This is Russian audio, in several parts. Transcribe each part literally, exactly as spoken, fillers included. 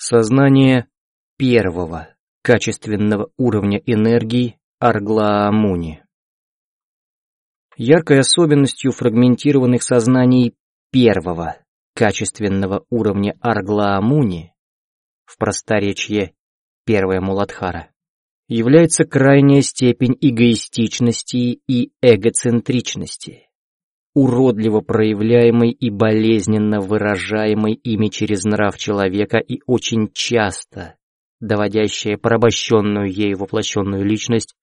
Сознание первого качественного уровня энергии Арглаа-Муни. Яркой особенностью фрагментированных сознаний первого качественного уровня Арглаа-Муни, в просторечии первая Муладхара, является крайняя степень эгоистичности и эгоцентричности, уродливо проявляемой и болезненно выражаемой ими через нрав человека и очень часто доводящая порабощенную ею воплощенную личность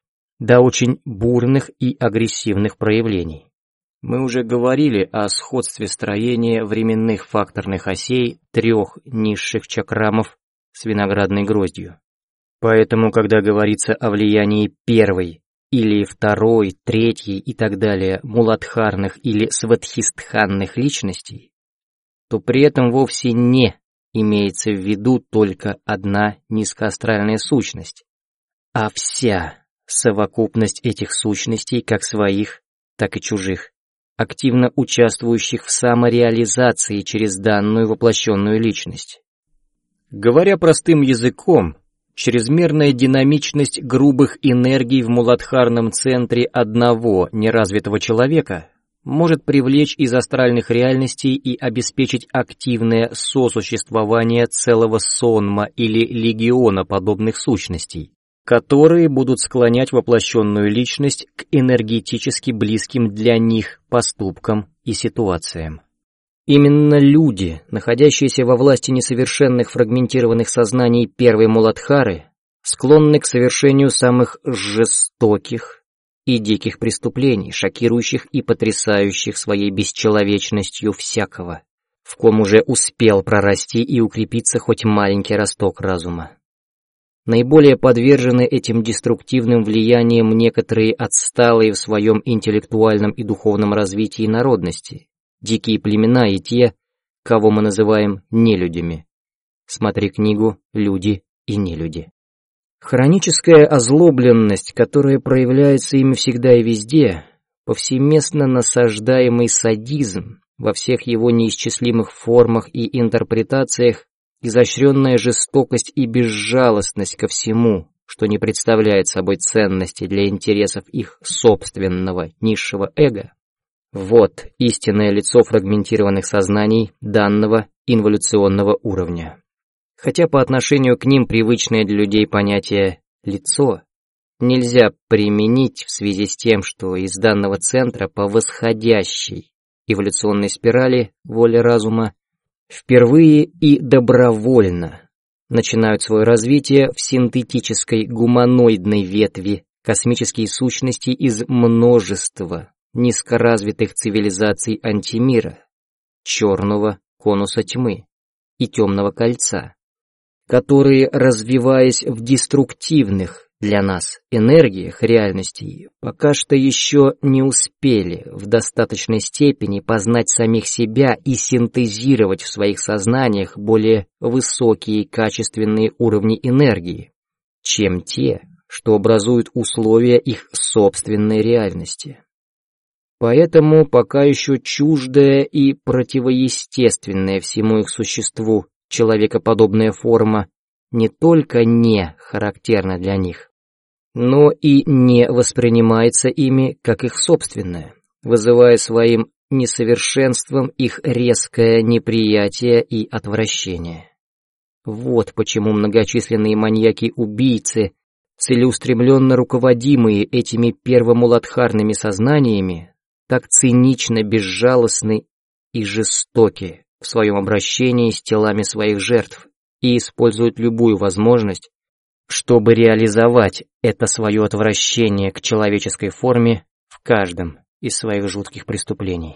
до очень бурных и агрессивных проявлений. Мы уже говорили о сходстве строения временных факторных осей трех низших чакрамов с виноградной гроздью. Поэтому, когда говорится о влиянии первой или второй, третьей и так далее муладхарных или сватхистханных личностей, то при этом вовсе не имеется в виду только одна низкоастральная сущность, а вся совокупность этих сущностей, как своих, так и чужих, активно участвующих в самореализации через данную воплощенную личность. Говоря простым языком, чрезмерная динамичность грубых энергий в муладхарном центре одного неразвитого человека может привлечь из астральных реальностей и обеспечить активное сосуществование целого сонма или легиона подобных сущностей, которые будут склонять воплощенную личность к энергетически близким для них поступкам и ситуациям. Именно люди, находящиеся во власти несовершенных фрагментированных сознаний первой Муладхары, склонны к совершению самых жестоких и диких преступлений, шокирующих и потрясающих своей бесчеловечностью всякого, в ком уже успел прорасти и укрепиться хоть маленький росток разума. Наиболее подвержены этим деструктивным влияниям некоторые отсталые в своем интеллектуальном и духовном развитии народности, дикие племена и те, кого мы называем нелюдями. Смотри книгу «Люди и нелюди». Хроническая озлобленность, которая проявляется ими всегда и везде, повсеместно насаждаемый садизм во всех его неисчислимых формах и интерпретациях, изощренная жестокость и безжалостность ко всему, что не представляет собой ценности для интересов их собственного низшего эго, вот истинное лицо фрагментированных сознаний данного инволюционного уровня. Хотя по отношению к ним привычное для людей понятие «лицо» нельзя применить в связи с тем, что из данного центра по восходящей эволюционной спирали воли разума впервые и добровольно начинают свое развитие в синтетической гуманоидной ветви космические сущности из множества низкоразвитых цивилизаций антимира, черного конуса тьмы и темного кольца, которые, развиваясь в деструктивных для нас энергиях реальностей, пока что еще не успели в достаточной степени познать самих себя и синтезировать в своих сознаниях более высокие качественные уровни энергии, чем те, что образуют условия их собственной реальности. Поэтому пока еще чуждая и противоестественная всему их существу человекоподобная форма не только не характерна для них, но и не воспринимается ими как их собственное, вызывая своим несовершенством их резкое неприятие и отвращение. Вот почему многочисленные маньяки-убийцы, целеустремленно руководимые этими первомуладхарными сознаниями, так цинично безжалостны и жестоки в своем обращении с телами своих жертв и используют любую возможность, чтобы реализовать это свое отвращение к человеческой форме в каждом из своих жутких преступлений.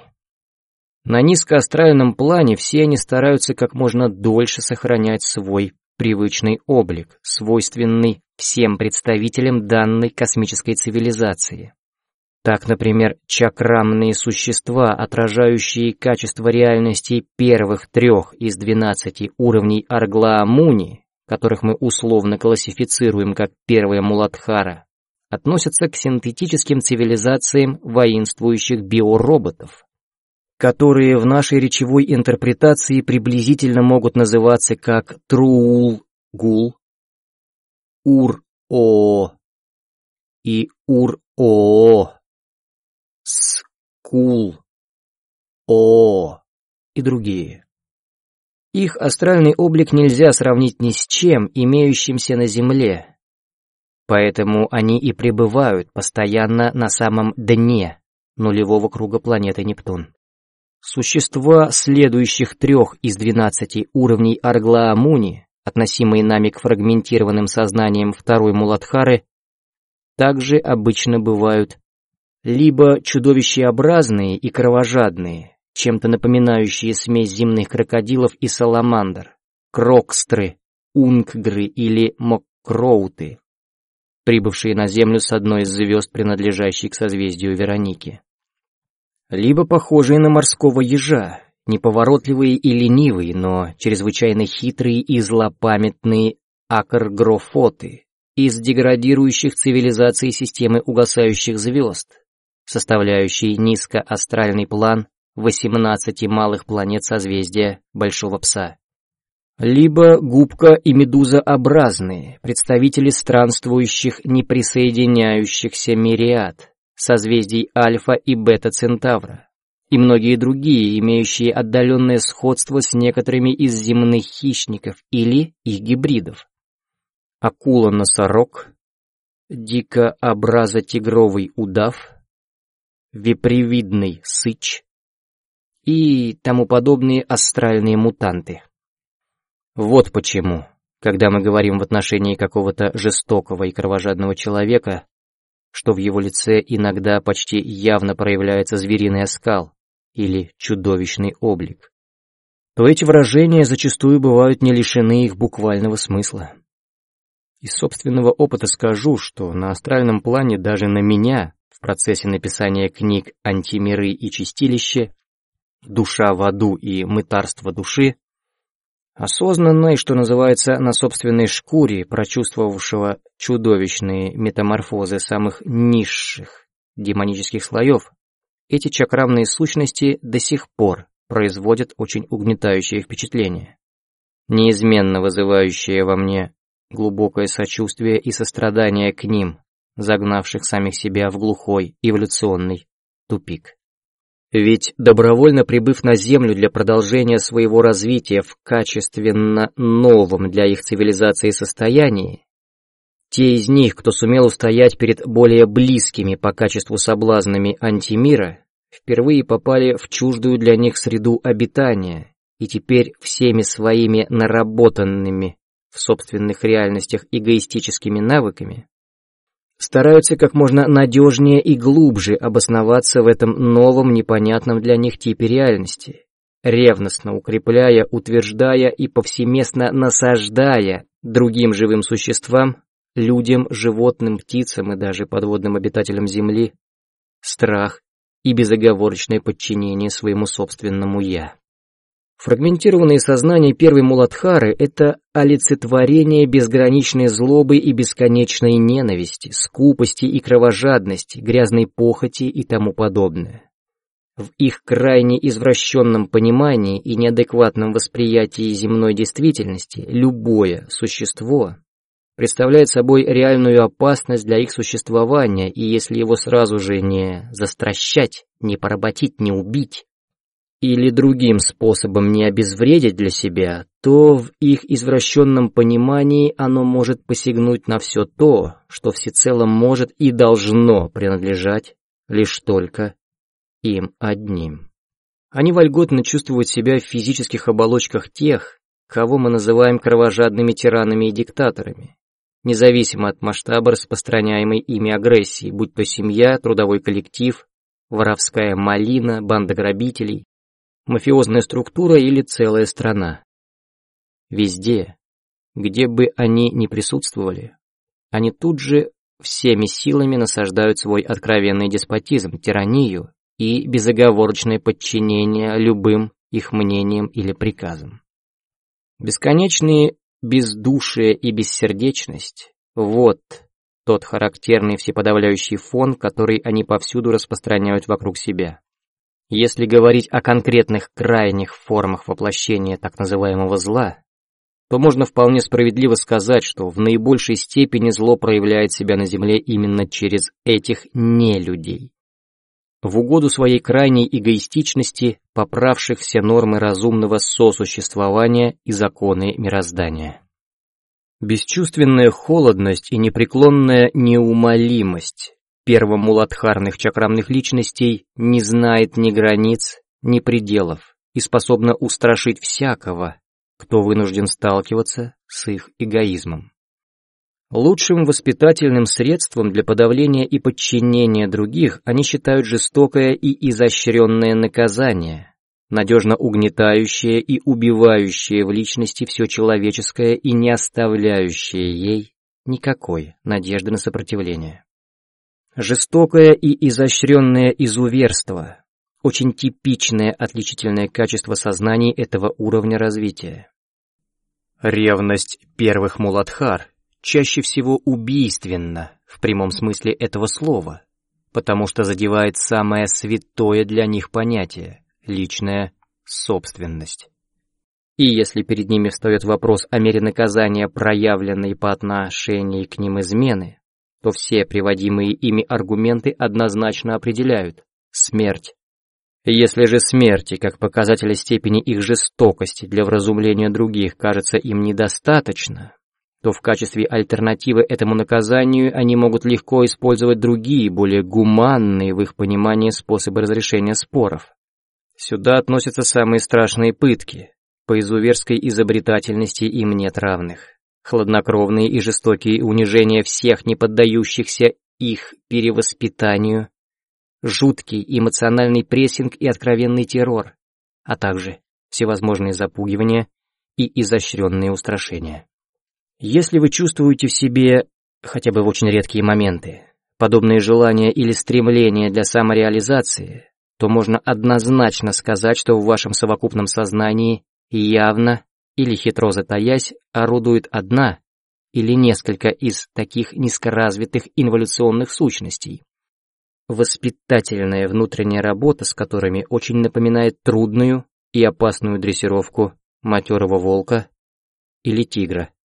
На низкоастральном плане все они стараются как можно дольше сохранять свой привычный облик, свойственный всем представителям данной космической цивилизации. Так, например, чакрамные существа, отражающие качество реальности первых трех из двенадцати уровней Арглаа-Муни, которых мы условно классифицируем как первая Муладхара, относятся к синтетическим цивилизациям воинствующих биороботов. которые в нашей речевой интерпретации приблизительно могут называться как Труул-Гул, Ур-О и Ур-О, Скул-О и другие. Их астральный облик нельзя сравнить ни с чем, имеющимся на Земле, поэтому они и пребывают постоянно на самом дне нулевого круга планеты Нептун. Существа следующих трех из двенадцати уровней Арглаа-Муни, относимые нами к фрагментированным сознаниям второй Муладхары, также обычно бывают либо чудовищеобразные и кровожадные, чем-то напоминающие смесь земных крокодилов и саламандр, крокстры, унгры или моккроуты, прибывшие на Землю с одной из звезд, принадлежащей к созвездию Вероники. Либо похожие на морского ежа, неповоротливые и ленивые, но чрезвычайно хитрые и злопамятные акргрофоты из деградирующих цивилизаций системы угасающих звезд, составляющие низкоастральный план восемнадцати малых планет созвездия Большого Пса. Либо губка- и медузообразные, представители странствующих, неприсоединяющихся мириад, созвездий Альфа и Бета-Центавра, и многие другие, имеющие отдаленное сходство с некоторыми из земных хищников или их гибридов. Акула-носорог, дикообразотигровый удав, вепревидный сыч и тому подобные астральные мутанты. Вот почему, когда мы говорим в отношении какого-то жестокого и кровожадного человека, что в его лице иногда почти явно проявляется звериный оскал или чудовищный облик, то эти выражения зачастую бывают не лишены их буквального смысла. Из собственного опыта скажу, что на астральном плане даже на меня в процессе написания книг «Антимиры и чистилище», «Душа в аду» и «Мытарство души», осознанно и, что называется, на собственной шкуре прочувствовавшего чудовищные метаморфозы самых низших демонических слоев, эти чакрамные сущности до сих пор производят очень угнетающее впечатление, неизменно вызывающее во мне глубокое сочувствие и сострадание к ним, загнавших самих себя в глухой эволюционный тупик. Ведь, добровольно прибыв на Землю для продолжения своего развития в качественно новом для их цивилизации состоянии, те из них, кто сумел устоять перед более близкими по качеству соблазнами антимира, впервые попали в чуждую для них среду обитания и теперь всеми своими наработанными в собственных реальностях эгоистическими навыками стараются как можно надежнее и глубже обосноваться в этом новом непонятном для них типе реальности, ревностно укрепляя, утверждая и повсеместно насаждая другим живым существам, людям, животным, птицам и даже подводным обитателям Земли страх и безоговорочное подчинение своему собственному «я». Фрагментированное сознание первой Муладхары — это олицетворение безграничной злобы и бесконечной ненависти, скупости и кровожадности, грязной похоти и тому подобное. В их крайне извращенном понимании и неадекватном восприятии земной действительности любое существо представляет собой реальную опасность для их существования, и если его сразу же не застращать, не поработить, не убить, или другим способом не обезвредить для себя, то в их извращенном понимании оно может посягнуть на все то, что всецело может и должно принадлежать лишь только им одним. Они вольготно чувствуют себя в физических оболочках тех, кого мы называем кровожадными тиранами и диктаторами, независимо от масштаба распространяемой ими агрессии, будь то семья, трудовой коллектив, воровская малина, банда грабителей, мафиозная структура или целая страна. Везде, где бы они ни присутствовали, они тут же всеми силами насаждают свой откровенный деспотизм, тиранию и безоговорочное подчинение любым их мнениям или приказам. Бесконечные бездушие и бессердечность — вот тот характерный всеподавляющий фон, который они повсюду распространяют вокруг себя. Если говорить о конкретных крайних формах воплощения так называемого зла, то можно вполне справедливо сказать, что в наибольшей степени зло проявляет себя на Земле именно через этих нелюдей, в угоду своей крайней эгоистичности, поправших все нормы разумного сосуществования и законы мироздания. Бесчувственная холодность и непреклонная неумолимость первомуладхарных чакрамных личностей не знает ни границ, ни пределов и способна устрашить всякого, кто вынужден сталкиваться с их эгоизмом. Лучшим воспитательным средством для подавления и подчинения других они считают жестокое и изощренное наказание, надежно угнетающее и убивающее в личности все человеческое и не оставляющее ей никакой надежды на сопротивление. Жестокое и изощренное изуверство – очень типичное отличительное качество сознаний этого уровня развития. Ревность первых муладхар чаще всего убийственна в прямом смысле этого слова, потому что задевает самое святое для них понятие – личная собственность. И если перед ними встает вопрос о мере наказания, проявленной по отношению к ним измены, то все приводимые ими аргументы однозначно определяют – смерть. Если же смерти, как показателя степени их жестокости для вразумления других, кажется им недостаточно, то в качестве альтернативы этому наказанию они могут легко использовать другие, более гуманные в их понимании способы разрешения споров. Сюда относятся самые страшные пытки, по изуверской изобретательности им нет равных, хладнокровные и жестокие унижения всех неподдающихся их перевоспитанию, жуткий эмоциональный прессинг и откровенный террор, а также всевозможные запугивания и изощренные устрашения. Если вы чувствуете в себе, хотя бы в очень редкие моменты, подобные желания или стремления для самореализации, то можно однозначно сказать, что в вашем совокупном сознании явно или хитро затаясь орудует одна или несколько из таких низкоразвитых инволюционных сущностей. Воспитательная внутренняя работа с которыми очень напоминает трудную и опасную дрессировку матерого волка или тигра